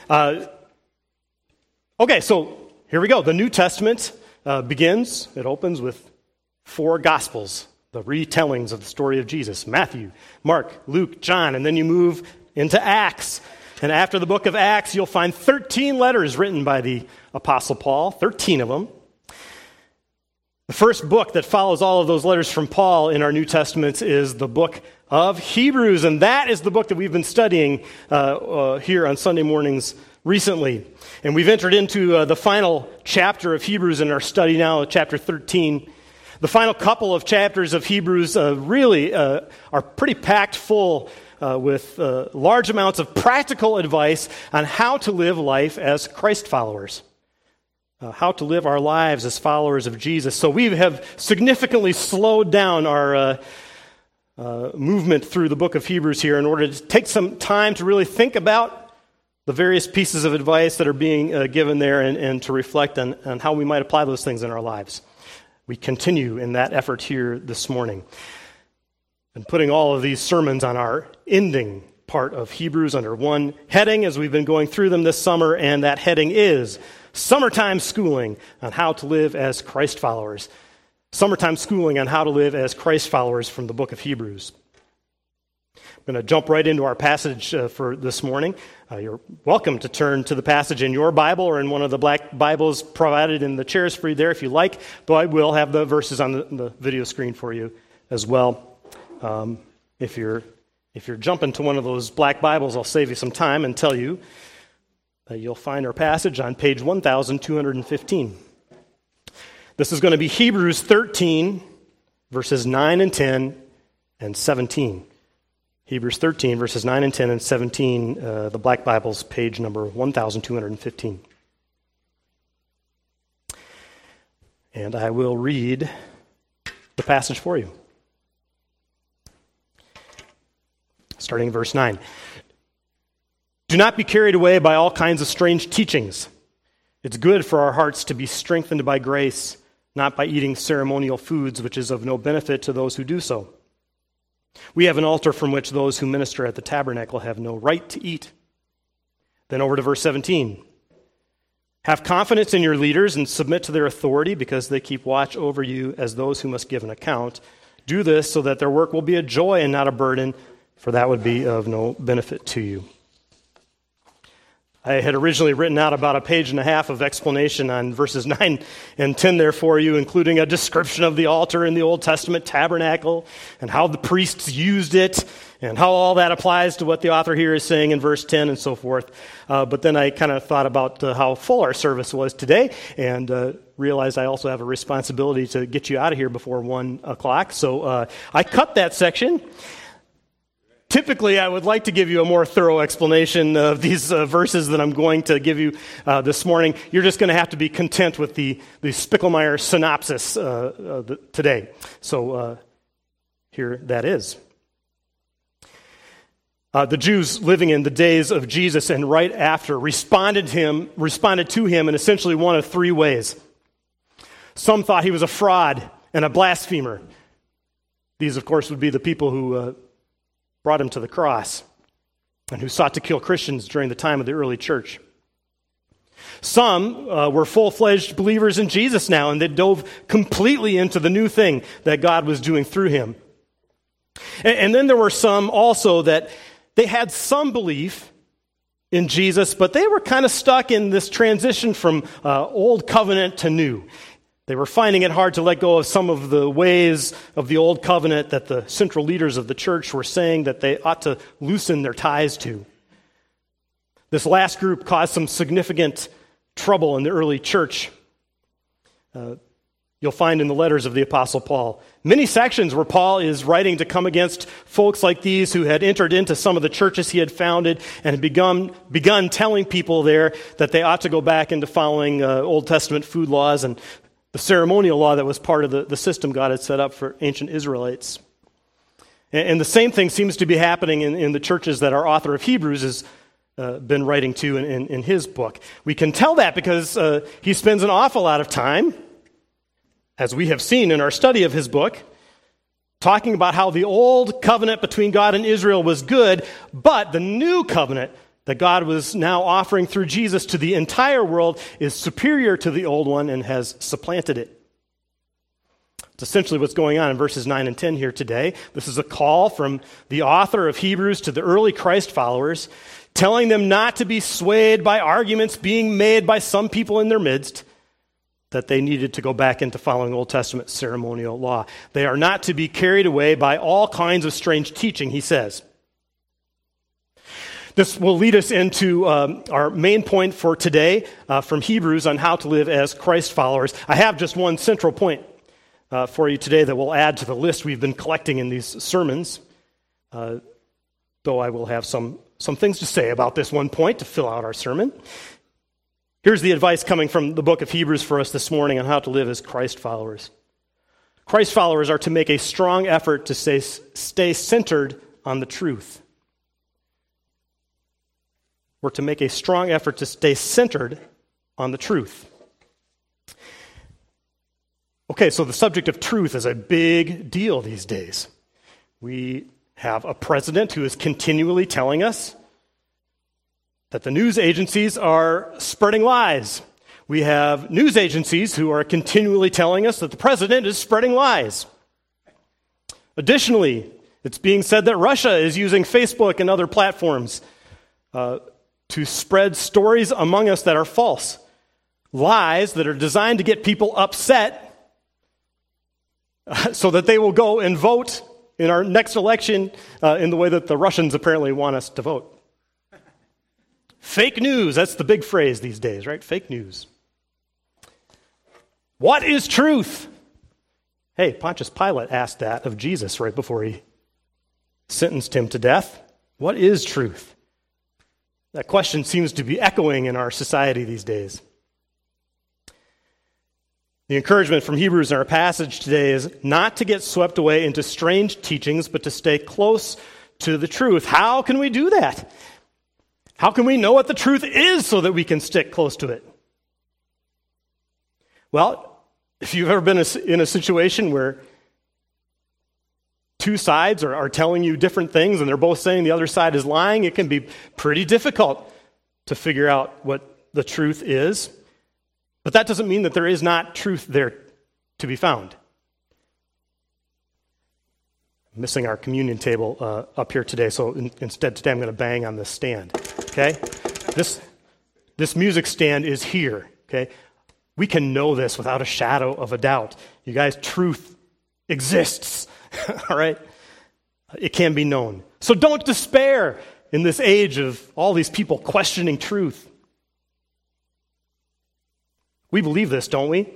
Okay, so here we go. The New Testament begins. It opens with 4 Gospels, the retellings of the story of Jesus. Matthew, Mark, Luke, John, and then you move into Acts. And after the book of Acts, you'll find 13 letters written by the Apostle Paul, 13 of them. The first book that follows all of those letters from Paul in our New Testament is the book of Hebrews, and that is the book that we've been studying here on Sunday mornings recently. And we've entered into the final chapter of Hebrews in our study now, chapter 13. The final couple of chapters of Hebrews really are pretty packed full with large amounts of practical advice on how to live life as Christ followers. How to live our lives as followers of Jesus. So we have significantly slowed down our movement through the book of Hebrews here in order to take some time to really think about the various pieces of advice that are being given there and to reflect on how we might apply those things in our lives. We continue in that effort here this morning. And putting all of these sermons on our ending part of Hebrews under one heading as we've been going through them this summer, and that heading is Summertime Schooling on How to Live as Christ Followers. Summertime Schooling on How to Live as Christ Followers from the book of Hebrews. I'm going to jump right into our passage for this morning. You're welcome to turn to the passage in your Bible or in one of the black Bibles provided in the chairs for you there if you like, though I will have the verses on the video screen for you as well. If you're jumping to one of those black Bibles, I'll save you some time and tell you that you'll find our passage on page 1215. This is going to be Hebrews 13, verses 9 and 10 and 17. Hebrews 13, verses 9 and 10 and 17, the black Bible's page number 1215. And I will read the passage for you. Starting in verse 9. Do not be carried away by all kinds of strange teachings. It's good for our hearts to be strengthened by grace, not by eating ceremonial foods, which is of no benefit to those who do so. We have an altar from which those who minister at the tabernacle have no right to eat. Then over to verse 17. Have confidence in your leaders and submit to their authority because they keep watch over you as those who must give an account. Do this so that their work will be a joy and not a burden, for that would be of no benefit to you. I had originally written out about a page and a half of explanation on verses 9 and 10 there for you, including a description of the altar in the Old Testament tabernacle and how the priests used it and how all that applies to what the author here is saying in verse 10 and so forth. But then I kind of thought about how full our service was today and realized I also have a responsibility to get you out of here before 1 o'clock. So I cut that section. Typically, I would like to give you a more thorough explanation of these verses that I'm going to give you this morning. You're just going to have to be content with the Spiegelmeier synopsis today. So here that is. The Jews living in the days of Jesus and right after responded to him in essentially one of 3 ways. Some thought he was a fraud and a blasphemer. These, of course, would be the people who brought him to the cross and who sought to kill Christians during the time of the early church. Some were full-fledged believers in Jesus now, and they dove completely into the new thing that God was doing through him. And then there were some also that they had some belief in Jesus, but they were kind of stuck in this transition from old covenant to new. They were finding it hard to let go of some of the ways of the old covenant that the central leaders of the church were saying that they ought to loosen their ties to. This last group caused some significant trouble in the early church. You'll find in the letters of the Apostle Paul many sections where Paul is writing to come against folks like these who had entered into some of the churches he had founded and had begun telling people there that they ought to go back into following Old Testament food laws and the ceremonial law that was part of the system God had set up for ancient Israelites. And the same thing seems to be happening in the churches that our author of Hebrews has been writing to in his book. We can tell that because he spends an awful lot of time, as we have seen in our study of his book, talking about how the old covenant between God and Israel was good, but the new covenant that God was now offering through Jesus to the entire world is superior to the old one and has supplanted it. It's essentially what's going on in verses 9 and 10 here today. This is a call from the author of Hebrews to the early Christ followers, telling them not to be swayed by arguments being made by some people in their midst, that they needed to go back into following Old Testament ceremonial law. They are not to be carried away by all kinds of strange teaching, he says. This will lead us into our main point for today from Hebrews on how to live as Christ followers. I have just one central point for you today that we'll add to the list we've been collecting in these sermons, though I will have some things to say about this one point to fill out our sermon. Here's the advice coming from the book of Hebrews for us this morning on how to live as Christ followers. Christ followers are to make a strong effort to stay centered on the truth. We're to make a strong effort to stay centered on the truth. Okay, so the subject of truth is a big deal these days. We have a president who is continually telling us that the news agencies are spreading lies. We have news agencies who are continually telling us that the president is spreading lies. Additionally, it's being said that Russia is using Facebook and other platforms to spread stories among us that are false. Lies that are designed to get people upset so that they will go and vote in our next election in the way that the Russians apparently want us to vote. Fake news, that's the big phrase these days, right? Fake news. What is truth? Hey, Pontius Pilate asked that of Jesus right before he sentenced him to death. What is truth? That question seems to be echoing in our society these days. The encouragement from Hebrews in our passage today is not to get swept away into strange teachings, but to stay close to the truth. How can we do that? How can we know what the truth is so that we can stick close to it? Well, if you've ever been in a situation where two sides are telling you different things and they're both saying the other side is lying, it can be pretty difficult to figure out what the truth is. But that doesn't mean that there is not truth there to be found. I'm missing our communion table up here today, so instead today I'm going to bang on this stand. Okay? This music stand is here. Okay? We can know this without a shadow of a doubt. You guys, truth exists. All right? It can be known. So don't despair in this age of all these people questioning truth. We believe this, don't we?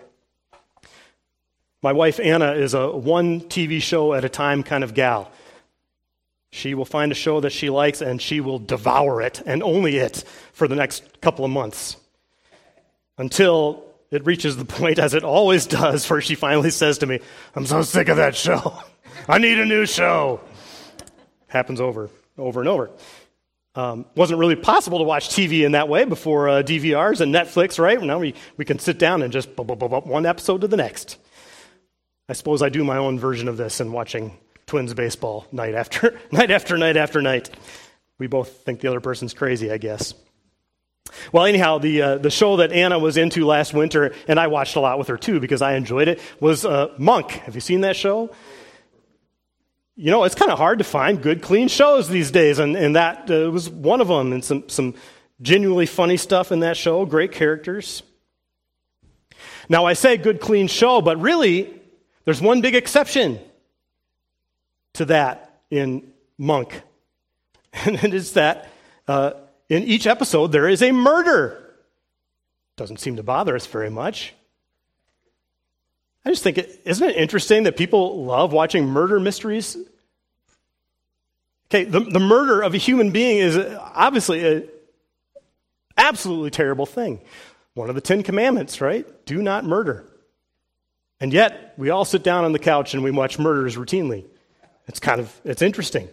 My wife, Anna, is a one TV show at a time kind of gal. She will find a show that she likes and she will devour it, and only it, for the next couple of months. Until it reaches the point, as it always does, where she finally says to me, "I'm so sick of that show. I need a new show." Happens over and over. Wasn't really possible to watch TV in that way before DVRs and Netflix, right? Now we can sit down and just one episode to the next. I suppose I do my own version of this in watching Twins baseball night after night. We both think the other person's crazy, I guess. Well, anyhow, the show that Anna was into last winter, and I watched a lot with her too because I enjoyed it, was Monk. Have you seen that show? You know, it's kind of hard to find good, clean shows these days, and that was one of them, and some genuinely funny stuff in that show, great characters. Now, I say good, clean show, but really, there's one big exception to that in Monk, and it is that in each episode there is a murder. Doesn't seem to bother us very much. I just think, isn't it interesting that people love watching murder mysteries? Okay, the murder of a human being is obviously an absolutely terrible thing. One of the 10 Commandments, right? Do not murder. And yet, we all sit down on the couch and we watch murders routinely. It's interesting.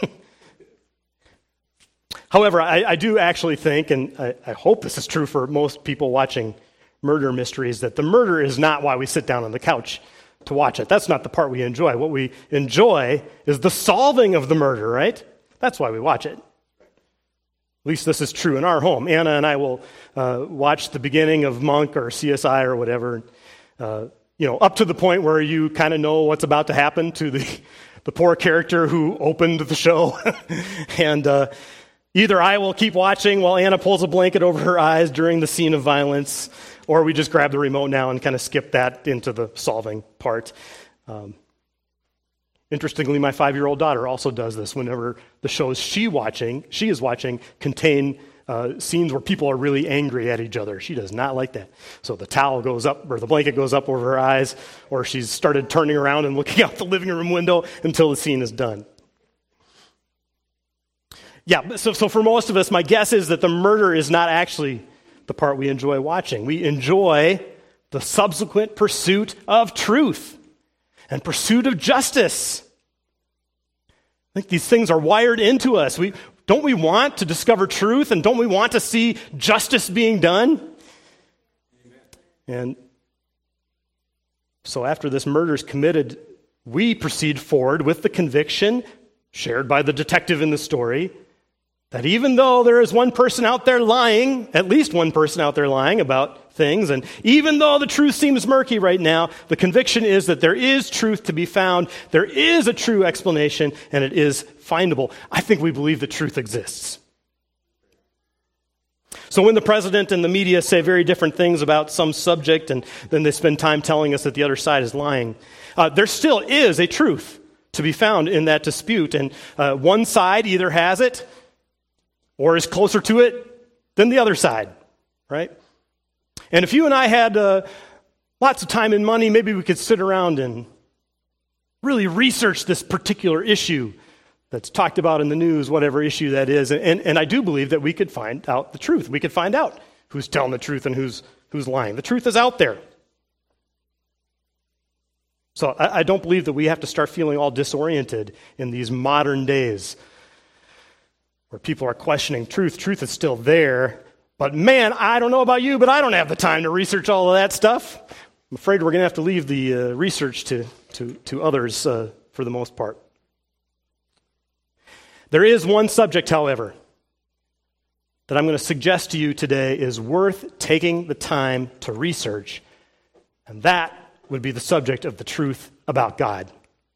However, I do actually think, and I hope this is true for most people watching murder mysteries, that the murder is not why we sit down on the couch to watch it. That's not the part we enjoy. What we enjoy is the solving of the murder, right? That's why we watch it. least this is true in our home. Anna and I will watch the beginning of Monk or CSI or whatever, up to the point where you kind of know what's about to happen to the poor character who opened the show. And either I will keep watching while Anna pulls a blanket over her eyes during the scene of violence, or we just grab the remote now and kind of skip that into the solving part. Interestingly, my 5-year-old daughter also does this whenever the shows she is watching contain scenes where people are really angry at each other. She does not like that. So the towel goes up, or the blanket goes up over her eyes, or she's started turning around and looking out the living room window until the scene is done. Yeah, so for most of us, my guess is that the murder is not actually the part we enjoy watching. We enjoy the subsequent pursuit of truth and pursuit of justice. I think these things are wired into us. Don't we want to discover truth, and don't we want to see justice being done? Amen. And so after this murder is committed, we proceed forward with the conviction, shared by the detective in the story, that even though there is one person out there lying, at least one person out there lying about things, and even though the truth seems murky right now, the conviction is that there is truth to be found, there is a true explanation, and it is findable. I think we believe the truth exists. So when the president and the media say very different things about some subject, and then they spend time telling us that the other side is lying, there still is a truth to be found in that dispute, and one side either has it or is closer to it than the other side, right? And if you and I had lots of time and money, maybe we could sit around and really research this particular issue that's talked about in the news, whatever issue that is. And I do believe that we could find out the truth. We could find out who's telling the truth and who's lying. The truth is out there. So I don't believe that we have to start feeling all disoriented in these modern days where people are questioning truth. Truth is still there. But man, I don't know about you, but I don't have the time to research all of that stuff. I'm afraid we're going to have to leave the research to others for the most part. There is one subject, however, that I'm going to suggest to you today is worth taking the time to research, and that would be the subject of the truth about God.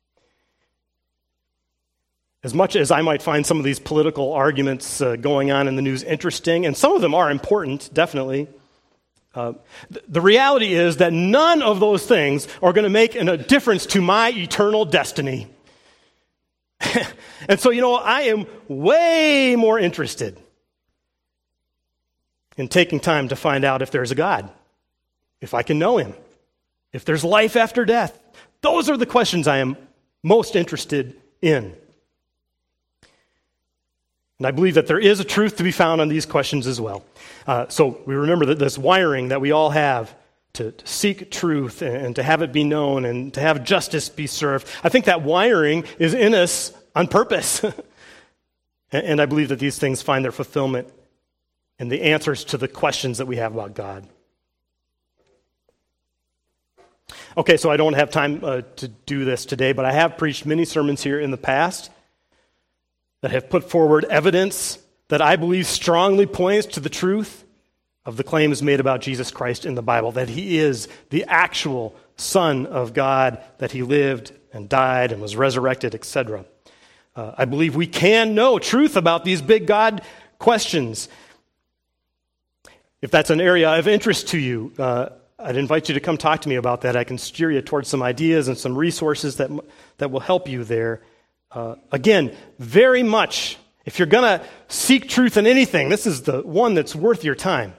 As much as I might find some of these political arguments going on in the news interesting, and some of them are important, definitely, the reality is that none of those things are going to make a difference to my eternal destiny. And so, I am way more interested in taking time to find out if there's a God, if I can know him, if there's life after death. Those are the questions I am most interested in. And I believe that there is a truth to be found on these questions as well. So we remember that this wiring that we all have to seek truth and to have it be known and to have justice be served. I think that wiring is in us on purpose. And I believe that these things find their fulfillment in the answers to the questions that we have about God. Okay, so I don't have time to do this today, but I have preached many sermons here in the past that have put forward evidence that I believe strongly points to the truth of the claims made about Jesus Christ in the Bible, that he is the actual Son of God, that he lived and died and was resurrected, etc. I believe we can know truth about these big God questions. If that's an area of interest to you, I'd invite you to come talk to me about that. I can steer you towards some ideas and some resources that will help you there. Again, very much, if you're going to seek truth in anything, this is the one that's worth your time.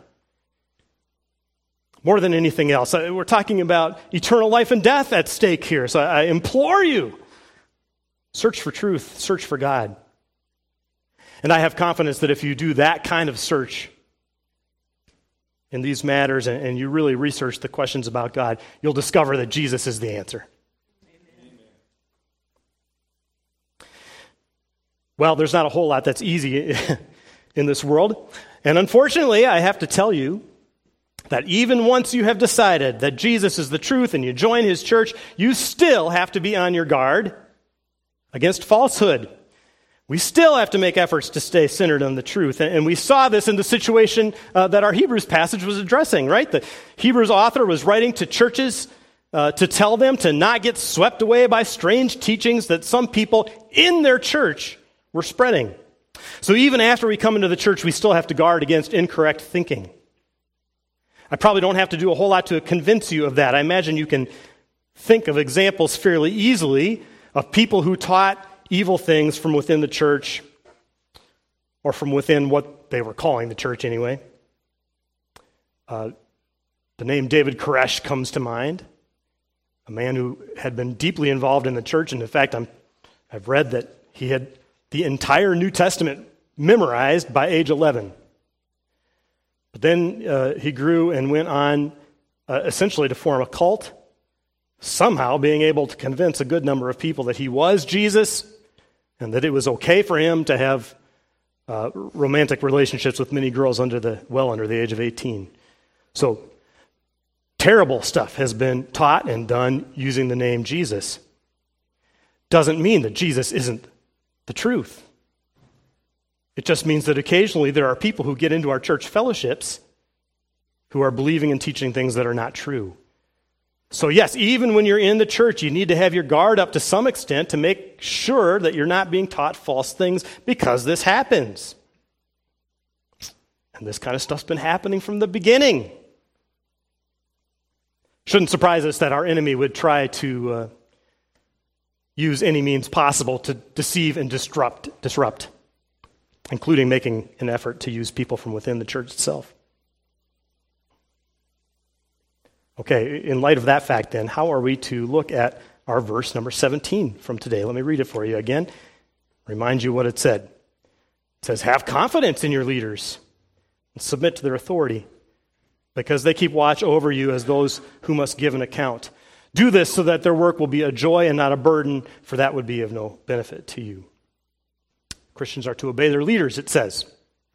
More than anything else. We're talking about eternal life and death at stake here. So I implore you, search for truth, search for God. And I have confidence that if you do that kind of search in these matters and you really research the questions about God, you'll discover that Jesus is the answer. Well, there's not a whole lot that's easy in this world. And unfortunately, I have to tell you that even once you have decided that Jesus is the truth and you join his church, you still have to be on your guard against falsehood. we still have to make efforts to stay centered on the truth. And we saw this in the situation that our Hebrews passage was addressing, right? The Hebrews author was writing to churches to tell them to not get swept away by strange teachings that some people in their church were spreading. So even after we come into the church, we still have to guard against incorrect thinking. I probably don't have to do a whole lot to convince you of that. I imagine you can think of examples fairly easily of people who taught evil things from within the church, or from within what they were calling the church anyway. The name David Koresh comes to mind, a man who had been deeply involved in the church, and in fact, I've read that he had the entire New Testament memorized by age 11. But then he grew and went on essentially to form a cult, somehow being able to convince a good number of people that he was Jesus and that it was okay for him to have romantic relationships with many girls under the age of 18. So terrible stuff has been taught and done using the name Jesus. Doesn't mean that Jesus isn't the truth. It just means that occasionally there are people who get into our church fellowships who are believing and teaching things that are not true. So yes, even when you're in the church, you need to have your guard up to some extent to make sure that you're not being taught false things, because this happens. And this kind of stuff's been happening from the beginning. Shouldn't surprise us that our enemy would try to use any means possible to deceive and disrupt, including making an effort to use people from within the church itself. Okay, in light of that fact then, how are we to look at our verse number 17 from today? Let me read it for you again. Remind you what it said. It says, "Have confidence in your leaders and submit to their authority, because they keep watch over you as those who must give an account. Do this so that their work will be a joy and not a burden, for that would be of no benefit to you." Christians are to obey their leaders, it says.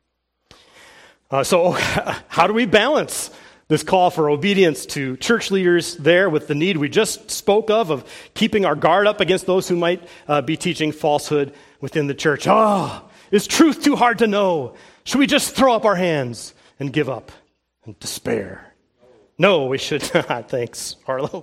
So how do we balance this call for obedience to church leaders there with the need we just spoke of keeping our guard up against those who might be teaching falsehood within the church? Is truth too hard to know? Should we just throw up our hands and give up and despair? No, we should not. Thanks, Harlow.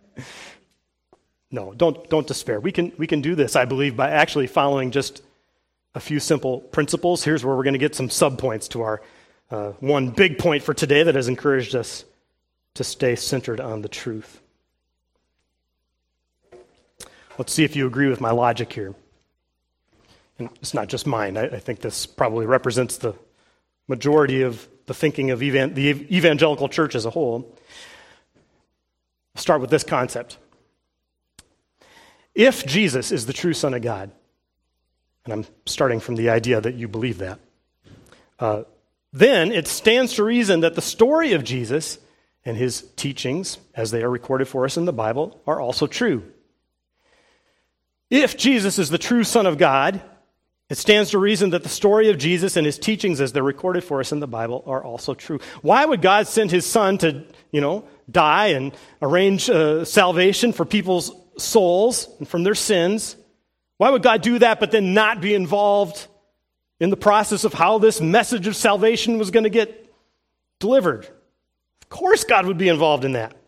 No, don't despair. We can do this, I believe, by actually following just a few simple principles. Here's where we're going to get some subpoints to our one big point for today that has encouraged us to stay centered on the truth. Let's see if you agree with my logic here. And it's not just mine. I think this probably represents the majority of the thinking of the evangelical church as a whole. I'll start with this concept. If Jesus is the true Son of God, and I'm starting from the idea that you believe that, then it stands to reason that the story of Jesus and his teachings, as they are recorded for us in the Bible, are also true. If Jesus is the true Son of God, it stands to reason that the story of Jesus and his teachings, as they're recorded for us in the Bible, are also true. Why would God send his Son to, die and arrange salvation for people's souls and from their sins? Why would God do that but then not be involved in the process of how this message of salvation was going to get delivered? Of course God would be involved in that.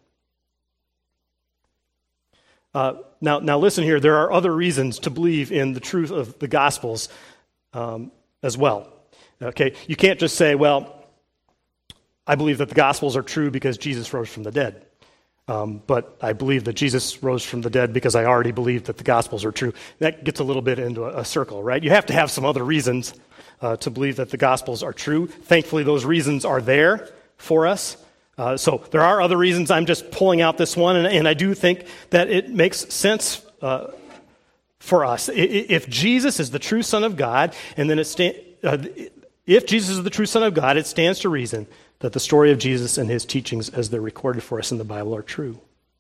Now listen here, there are other reasons to believe in the truth of the Gospels as well. Okay, you can't just say, well, I believe that the Gospels are true because Jesus rose from the dead. But I believe that Jesus rose from the dead because I already believe that the Gospels are true. That gets a little bit into a circle, right? You have to have some other reasons to believe that the Gospels are true. Thankfully, those reasons are there for us. So there are other reasons. I'm just pulling out this one, and I do think that it makes sense for us. If Jesus is the true Son of God, and then if Jesus is the true Son of God, it stands to reason that the story of Jesus and his teachings, as they're recorded for us in the Bible, are true.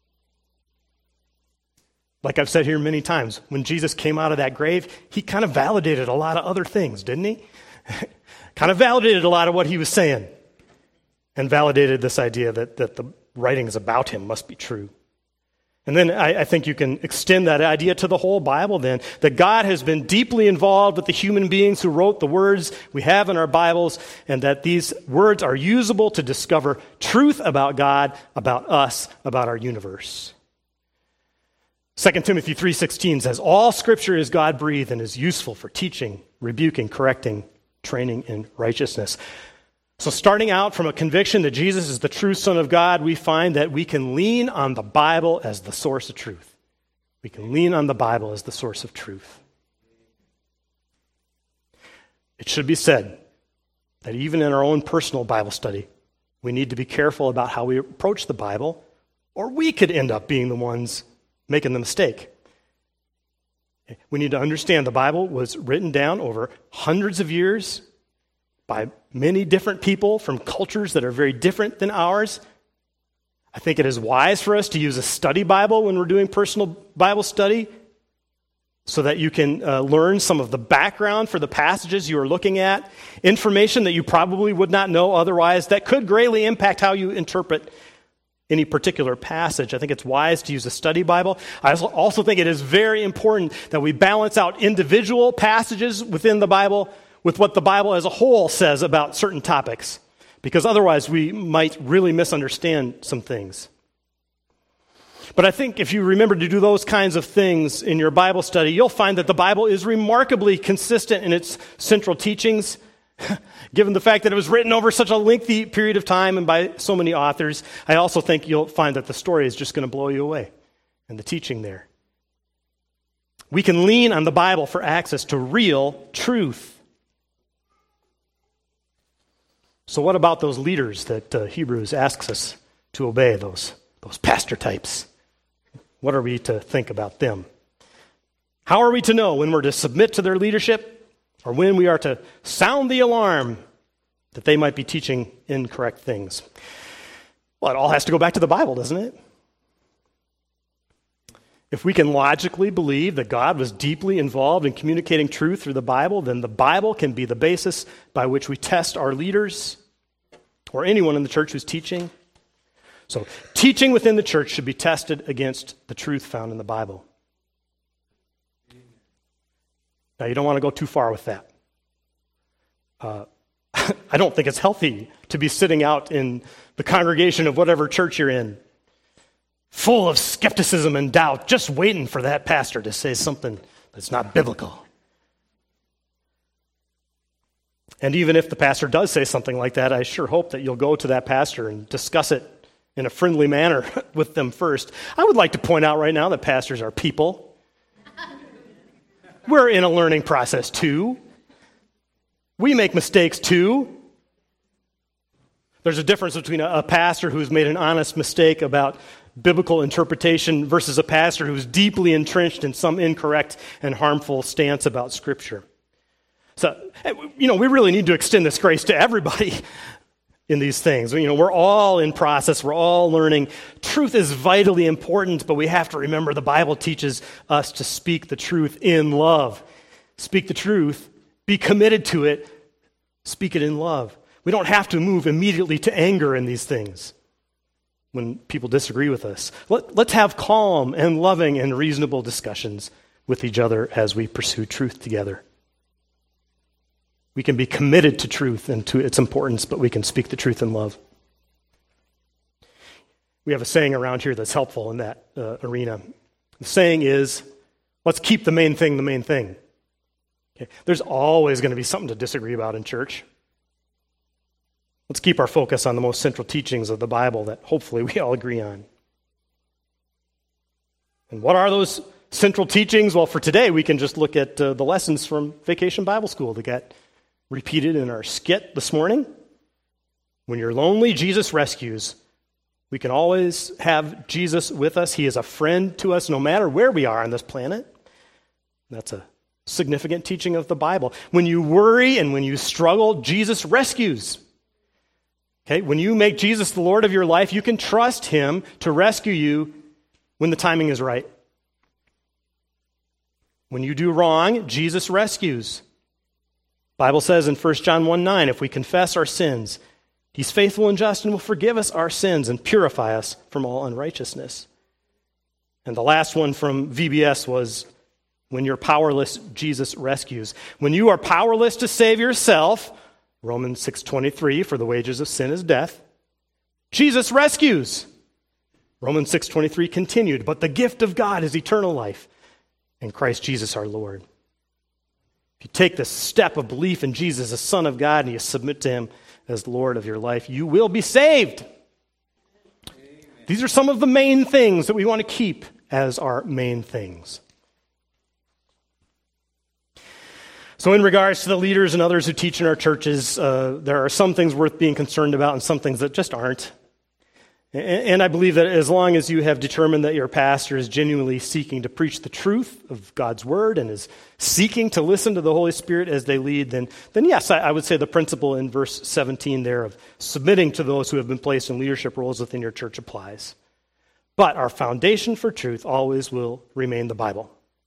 Like I've said here many times, when Jesus came out of that grave, he kind of validated a lot of other things, didn't he? Kind of validated a lot of what he was saying, and validated this idea that the writings about him must be true. And then I think you can extend that idea to the whole Bible then, that God has been deeply involved with the human beings who wrote the words we have in our Bibles, and that these words are usable to discover truth about God, about us, about our universe. 2 Timothy 3:16 says, all Scripture is God-breathed and is useful for teaching, rebuking, correcting, training in righteousness. So starting out from a conviction that Jesus is the true Son of God, we find that we can lean on the Bible as the source of truth. We can lean on the Bible as the source of truth. It should be said that even in our own personal Bible study, we need to be careful about how we approach the Bible, or we could end up being the ones making the mistake. We need to understand the Bible was written down over hundreds of years by many different people from cultures that are very different than ours. I think it is wise for us to use a study Bible when we're doing personal Bible study so that you can learn some of the background for the passages you are looking at, information that you probably would not know otherwise that could greatly impact how you interpret any particular passage. I think it's wise to use a study Bible. I also think it is very important that we balance out individual passages within the Bible with what the Bible as a whole says about certain topics, because otherwise we might really misunderstand some things. But I think if you remember to do those kinds of things in your Bible study, you'll find that the Bible is remarkably consistent in its central teachings, given the fact that it was written over such a lengthy period of time and by so many authors. I also think you'll find that the story is just going to blow you away, and the teaching there. We can lean on the Bible for access to real truth. So what about those leaders that Hebrews asks us to obey, those pastor types? What are we to think about them? How are we to know when we're to submit to their leadership or when we are to sound the alarm that they might be teaching incorrect things? Well, it all has to go back to the Bible, doesn't it? If we can logically believe that God was deeply involved in communicating truth through the Bible, then the Bible can be the basis by which we test our leaders or anyone in the church who's teaching. So, teaching within the church should be tested against the truth found in the Bible. Now, you don't want to go too far with that. I don't think it's healthy to be sitting out in the congregation of whatever church you're in, full of skepticism and doubt, just waiting for that pastor to say something that's not biblical. And even if the pastor does say something like that, I sure hope that you'll go to that pastor and discuss it in a friendly manner with them first. I would like to point out right now that pastors are people. We're in a learning process too. We make mistakes too. There's a difference between a pastor who's made an honest mistake about biblical interpretation versus a pastor who's deeply entrenched in some incorrect and harmful stance about Scripture. So, we really need to extend this grace to everybody in these things. We're all in process. We're all learning. Truth is vitally important, but we have to remember the Bible teaches us to speak the truth in love. Speak the truth. Be committed to it. Speak it in love. We don't have to move immediately to anger in these things when people disagree with us. Let's have calm and loving and reasonable discussions with each other as we pursue truth together. We can be committed to truth and to its importance, but we can speak the truth in love. We have a saying around here that's helpful in that arena. The saying is, let's keep the main thing the main thing. Okay? There's always going to be something to disagree about in church. Let's keep our focus on the most central teachings of the Bible that hopefully we all agree on. And what are those central teachings? Well, for today, we can just look at the lessons from Vacation Bible School that got repeated in our skit this morning. When you're lonely, Jesus rescues. We can always have Jesus with us. He is a friend to us no matter where we are on this planet. That's a significant teaching of the Bible. When you worry and when you struggle, Jesus rescues. Okay, when you make Jesus the Lord of your life, you can trust Him to rescue you when the timing is right. When you do wrong, Jesus rescues. The Bible says in 1 John 1:9, if we confess our sins, He's faithful and just and will forgive us our sins and purify us from all unrighteousness. And the last one from VBS was, when you're powerless, Jesus rescues. When you are powerless to save yourself, Romans 6:23, for the wages of sin is death, Jesus rescues. Romans 6:23 continued, but the gift of God is eternal life in Christ Jesus our Lord. If you take this step of belief in Jesus, the Son of God, and you submit to him as Lord of your life, you will be saved. Amen. These are some of the main things that we want to keep as our main things. So in regards to the leaders and others who teach in our churches, there are some things worth being concerned about and some things that just aren't. And I believe that as long as you have determined that your pastor is genuinely seeking to preach the truth of God's word and is seeking to listen to the Holy Spirit as they lead, then yes, I would say the principle in verse 17 there of submitting to those who have been placed in leadership roles within your church applies. But our foundation for truth always will remain the Bible.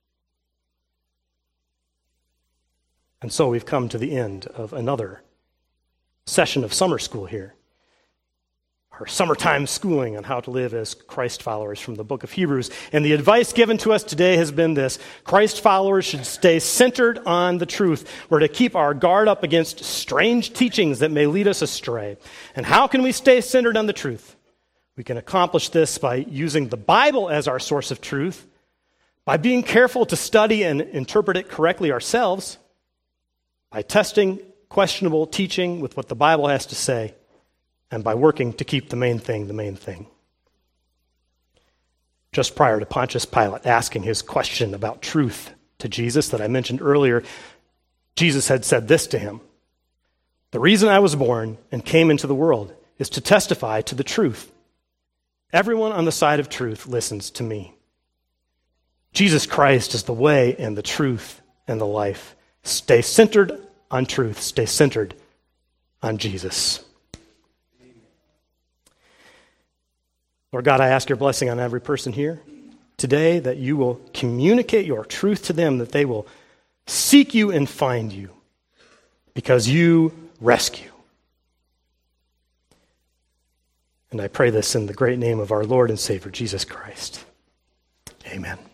And so we've come to the end of another session of summer school here. Our summertime schooling on how to live as Christ followers from the book of Hebrews. And the advice given to us today has been this: Christ followers should stay centered on the truth. We're to keep our guard up against strange teachings that may lead us astray. And how can we stay centered on the truth? We can accomplish this by using the Bible as our source of truth, by being careful to study and interpret it correctly ourselves, by testing questionable teaching with what the Bible has to say, and by working to keep the main thing the main thing. Just prior to Pontius Pilate asking his question about truth to Jesus that I mentioned earlier, Jesus had said this to him: "The reason I was born and came into the world is to testify to the truth. Everyone on the side of truth listens to me." Jesus Christ is the way and the truth and the life. Stay centered on truth. Stay centered on Jesus. Lord God, I ask your blessing on every person here today, that you will communicate your truth to them, that they will seek you and find you, because you rescue. And I pray this in the great name of our Lord and Savior, Jesus Christ. Amen.